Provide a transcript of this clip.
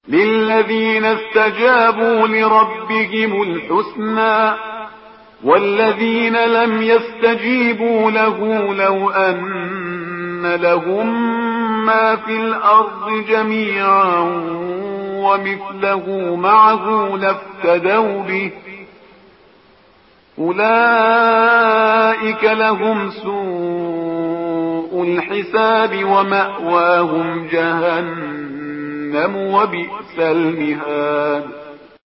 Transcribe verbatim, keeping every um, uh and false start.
للذين استجابوا لربهم الحسنى والذين لم يستجيبوا له لو أن لهم ما في الأرض جميعا ومثله معه لافتدوا به أولئك لهم سوء الحساب ومأواهم جهنم وبئس المهاد